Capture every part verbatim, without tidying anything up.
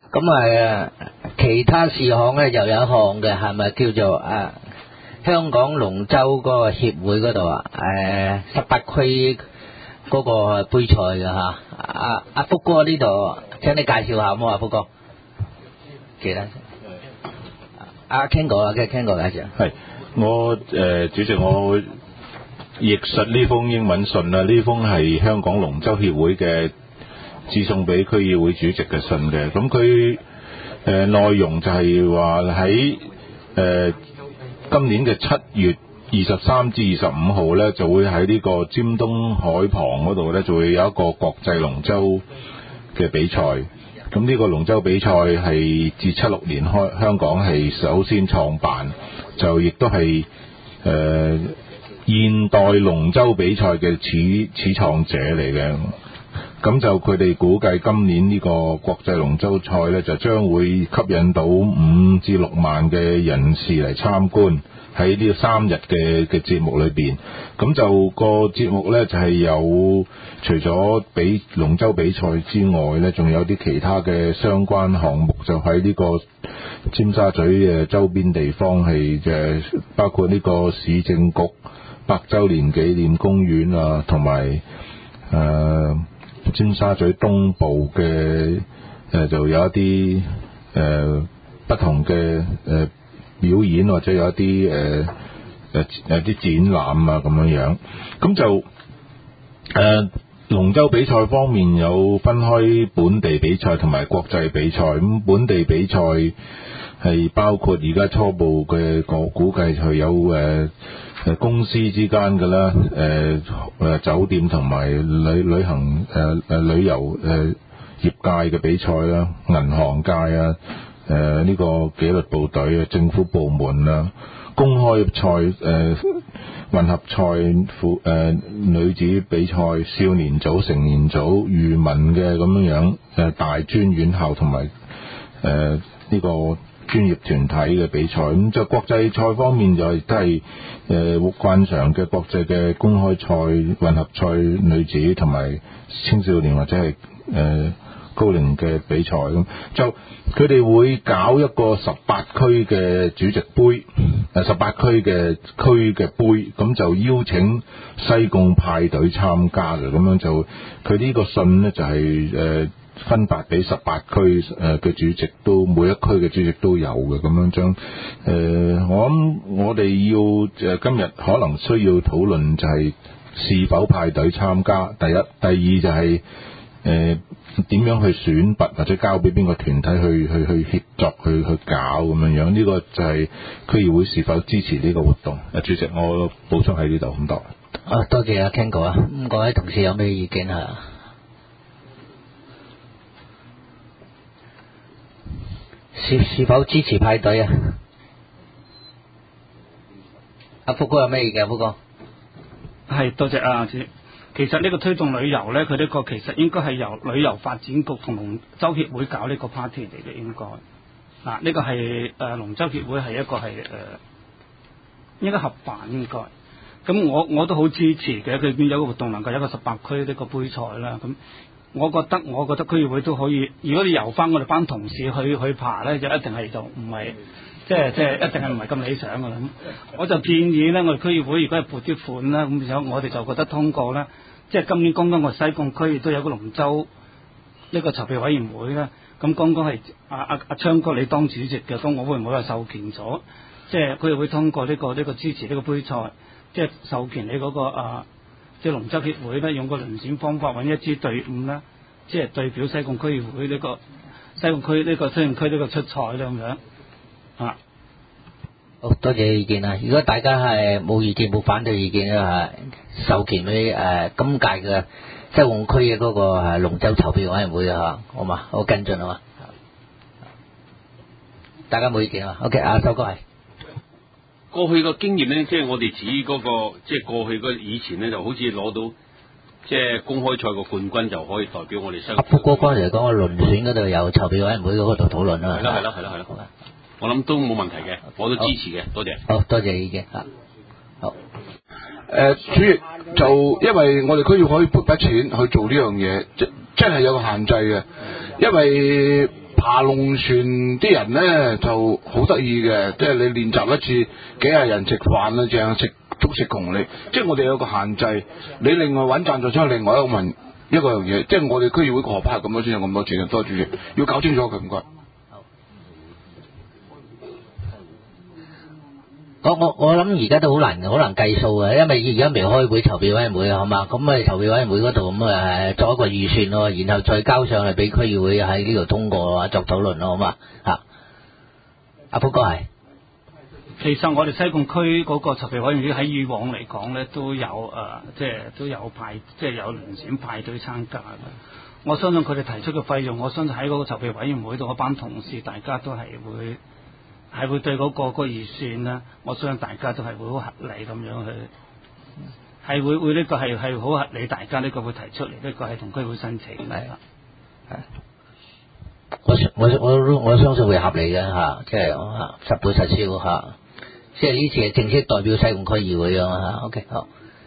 咁啊，其他事項咧又有一項嘅，係咪叫做啊香港龍舟嗰個協會嗰度啊？誒十八區嗰個杯賽嘅嚇，阿阿福哥呢度請你介紹下冇啊，福哥？其他阿 Ken 哥啊，嘅 Ken 哥介紹。 係我誒、呃、主席，我譯述呢封英文信啊，呢封係香港龍舟協會嘅致送俾區議會主席嘅信嘅。咁佢誒內容就係話喺誒今年嘅七月二十三至二十五號咧，就會喺呢個尖東海旁嗰度咧，就會有一個國際龍舟嘅比賽。咁呢個龍舟比賽係自七六年開，香港係首先創辦，就亦都係誒現代龍舟比賽嘅始始創者嚟嘅。咁就佢哋估計今年呢個國際龍舟賽咧，就將會吸引到五至六萬嘅人士嚟參觀，喺呢個三日嘅嘅節目裏邊。咁就個節目咧就係、是、有除咗比龍舟比賽之外咧，仲有啲其他嘅相關項目，就喺呢個尖沙咀嘅周邊地方係誒，包括呢個市政局百周年紀念公園啊，同埋誒尖沙咀東部嘅誒、呃、就有一啲誒、呃、不同嘅誒、呃、表演，或者有一啲誒誒誒啲展覽啊咁樣樣。咁就誒、呃、龍舟比賽方面有分開本地比賽同埋國際比賽。咁本地比賽係包括而家初步嘅個估計係有誒誒、呃、公司之間嘅啦，誒、呃、誒酒店同埋旅旅行誒誒、呃、旅遊誒、呃、業界嘅比賽啦，銀行界啊，誒、呃、呢、這個紀律部隊啊，政府部門啊，公開賽誒、呃、混合賽婦誒女子比賽、少年組、成年組、漁民嘅咁樣樣誒大專院校同埋誒呢個專業團體嘅比賽。咁就國際賽方面就係都係誒慣常嘅國際嘅公開賽、混合賽女子同埋青少年或者係誒、呃、高齡嘅比賽。咁就佢哋會搞一個十八區嘅主席杯，誒十八區嘅區嘅杯，咁就邀請西貢派隊參加嘅。咁樣就佢呢個信呢，就係、是、誒。呃分發俾十八區誒嘅主席，都每一區嘅主席都有嘅。咁樣將誒、呃，我諗我哋要誒、呃、今日可能需要討論就係是否派隊參加。第一，第二就係誒點樣去選拔或者交俾邊個團體去去去協作去去搞咁樣樣。呢、這個就係區議會是否支持呢個活動。誒，主席，我補充喺呢度咁多。 啊，多謝阿 Ken 哥啊。咁各位同事有咩意見啊？是是否支持派隊啊？阿福哥有咩意見？福哥係多謝啊，主席。其實呢個推動旅遊咧，佢呢個其實應該係由旅遊發展局同龍舟協會搞呢個 party 嚟嘅，應該啊呢、這個係誒龍舟協會係一個係誒、呃、應該合辦應該。咁我我都好支持嘅，佢邊有個活動能夠有一個十八區呢個杯賽啦咁。我覺得我覺得區議會都可以，如果你由翻我哋班同事去去爬咧，就一定係就唔係即係即係一定係唔係咁理想噶啦。我就建議咧，我哋區議會如果係撥啲款啦，咁樣我哋就覺得通過啦。即係今年剛剛我西貢區亦都有個龍舟呢個籌備委員會啦。咁剛剛係阿阿阿昌哥你當主席嘅，咁我會唔會係授權咗？即係區議會通過呢、這個呢、這個支持呢個杯賽，即係授權你嗰、那個啊。即係龍舟協會咧，用個輪選方法揾一支隊伍咧，即係代表西貢區議會呢、這個西貢區呢、這個西貢區呢個出賽咧咁樣啊。 好多謝意見啊！如果大家係冇意見冇反對意見啊，授權俾誒今屆嘅西貢區嘅嗰個係龍舟籌備委員會啊，好嘛？好跟進啊嘛。大家冇意見啊 ？OK， 阿修哥係。 過去個經驗咧，即係我哋指嗰個，即係過去嗰以前咧，就好似攞到即係公開賽個冠軍就可以代表我哋西貢。阿福哥剛才講個輪選嗰度有籌備委員會嗰度討論啊嘛。係啦係啦係啦係啦。我諗都冇問題嘅，我都支持嘅，多謝。 好多謝意見啊。好。 誒，主席就因為我哋區要可以撥筆錢去做呢樣嘢，即真係有個限制嘅，因為爬龍船啲人咧就好得意嘅，即係你練習一次幾廿人食飯啊，淨係食足食窮你，即係我哋有個限制，你另外揾贊助商，另外一個問一個樣嘢，即係我哋區議會個荷包係咁多錢，有咁多錢，多主席要搞清楚佢，唔該。 我我我諗而家都好難好難計數嘅，因為而家未開會籌備委員會係嘛，咁啊籌備委員會嗰度咁誒作一個預算咯，然後再交上嚟俾區議會喺呢度通過作討論咯，好嘛嚇？阿福哥係。 其實我哋西貢區嗰個籌備委員會喺以往嚟講咧，都有誒、呃，即係都有派，即係有聯選派隊參加嘅。我相信佢哋提出嘅費用，我相信喺嗰個籌備委員會度嗰班同事，大家都係會係會對嗰、嗰個、嗰個預算咧，我相信大家都係會好合理咁樣去，係會會呢個係係好合理，大家呢個會提出嚟，呢個係同區會申請嘅。係。 我我我我相信會合理嘅嚇，即係嚇實報實銷嚇。即係呢次係正式代表西貢區議會啊嘛嚇 ，OK 好。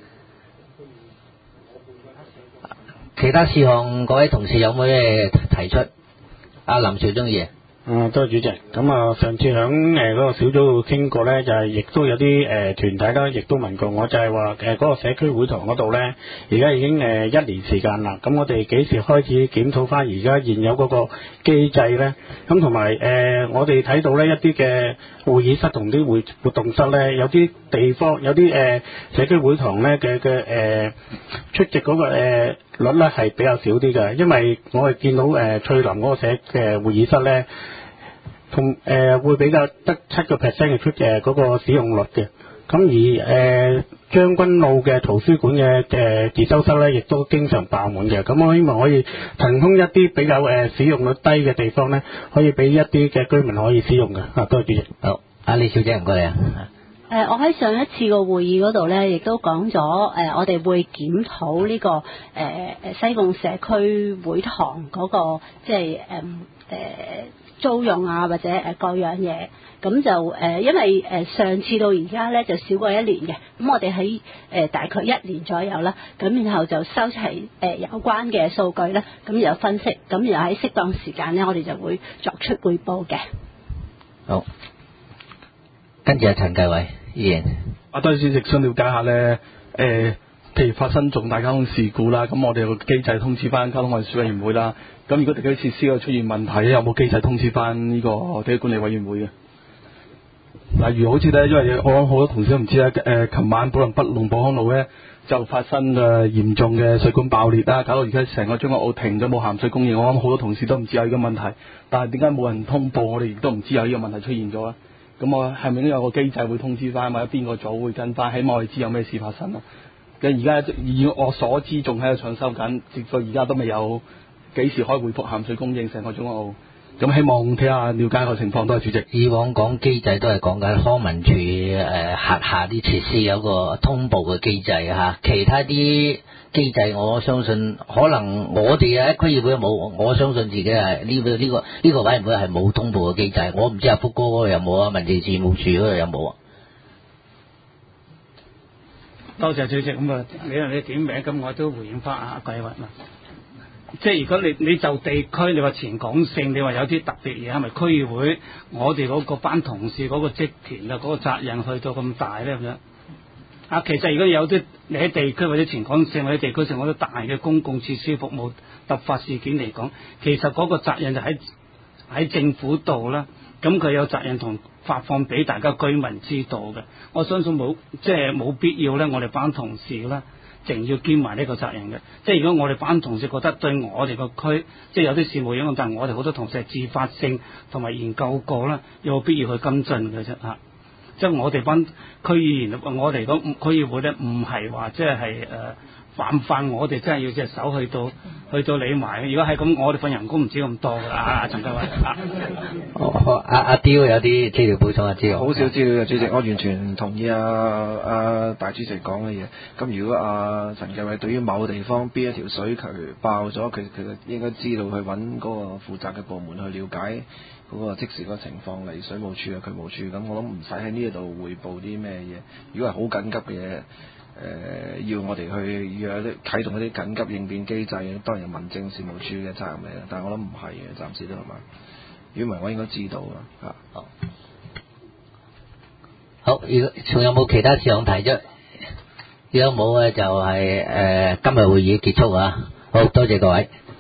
其他事項各位同事有冇咩提出？阿林兆忠議員。 啊，多謝主席。咁啊，上次響誒嗰個小組度傾過咧，就係、是、亦都有啲誒、呃、團體啦，亦都問過我，就係話誒嗰個社區會堂嗰度咧，而家已經誒、呃、一年時間啦。咁我哋幾時開始檢討翻而家現有嗰個機制咧？咁同埋誒，我哋睇到咧一啲嘅會議室同啲會活動室咧，有啲地方有啲誒、呃、社區會堂咧嘅嘅誒出席嗰、那個誒、呃、率咧係比較少啲嘅，因為我哋見到誒、呃、翠林嗰個社嘅會議室咧。同誒、呃、會比較得七個 percent 嘅出嘅嗰個使用率嘅，咁而誒、呃、將軍澳嘅圖書館嘅誒自修室咧，亦都經常爆滿嘅。咁我希望可以騰空一啲比較誒、呃、使用率低嘅地方咧，可以俾一啲嘅居民可以使用嘅。啊，多謝主席。 好，阿李小姐唔該你啊。 誒、呃，我喺上一次個會議嗰度咧，亦都講咗誒，我哋會檢討呢、這個誒誒、呃、西貢社區會堂嗰、那個即係誒誒。呃租用啊或者誒各樣嘢，咁就誒、呃、因為誒上次到而家咧就少過一年嘅，咁我哋喺誒大概一年左右啦，咁然後就收齊誒、呃、有關嘅數據咧，咁又分析，咁又喺適當時間咧，我哋就會作出匯報嘅。 好，跟住阿陳繼偉議員， 啊，多謝主席，想了解下咧，誒、呃。譬如發生重大交通事故啦，咁我哋有個機制通知翻交通運輸委員會啦。咁如果地區設施有出現問題，有冇機制通知翻呢個地區管理委員會嘅？例如好似咧，因為我諗好多同事都唔知咧，誒、呃，琴晚寶林北龍寶康路咧就發生嘅嚴重嘅水管爆裂啦，搞到而家成個將軍澳停咗冇鹹水供應。我諗好多同事都唔知有呢個問題，但係點解冇人通報？我哋亦都唔知有呢個問題出現咗啦。咁我係咪都有個機制會通知翻，或者邊個組會跟翻？希望我哋知有咩事發生啊！而家以我所知，仲喺度搶修緊，直到而家都未有幾時開回復鹹水供應成個中澳。咁希望睇下了解個情況，多謝主席。 以往講機制都係講緊康文署誒轄下啲設施有個通報嘅機制嚇，其他啲機制我相信可能我哋嘅區議會冇，我相信自己係呢個呢個呢個委員會係冇通報嘅機制。我唔知阿福哥嗰度有冇啊，民政事務處嗰度有冇啊？ 多謝主席，咁啊，你你點名，咁我都回應翻阿桂雲啦。即係如果你你就地區，你話前港性，你話有啲特別嘢，係咪區議會我哋嗰個班同事嗰個職權啊，嗰、嗰個責任去到咁大咧咁樣？啊，其實如果有啲你喺地區或者前港性或者地區性好多大嘅公共設施服務突發事件嚟講，其實嗰個責任就喺喺政府度啦。咁佢有責任同發放俾大家居民知道嘅，我相信冇即係冇必要咧，我哋班同事咧，淨要兼埋呢個責任嘅。即係如果我哋班同事覺得對我哋個區，即係有啲事務影響，但係我哋好多同事係自發性同埋研究過啦，有必要去跟進嘅啫嚇。即係我哋班區議員，我哋個區議會咧，唔係話即係誒。犯犯我哋真係要隻手去到去到理埋，如果係咁，我哋份人工唔止咁多㗎。啊，陳繼偉啊， 哦，阿阿刁有啲資料補充啊，刁。 好少資料嘅主席，我完全唔同意啊啊大主席講嘅嘢。咁如果阿陳繼偉對於某地方邊一條水渠爆咗，佢其實應該知道去揾嗰個負責嘅部門去了解嗰個即時嗰個情況，嚟水務署啊、渠務署。咁我諗唔使喺呢度匯報啲咩嘢。如果係好緊急嘅嘢。誒、呃、要我哋去要有啲啟動一啲緊急應變機制，當然係民政事務處嘅責任嚟嘅，但係我諗唔係嘅，暫時都係嘛。 如果唔係我應該知道啊。 好，好，如果仲有冇其他事項提出？如果冇嘅就係、是、誒、呃、今日會議結束啊！好多謝各位。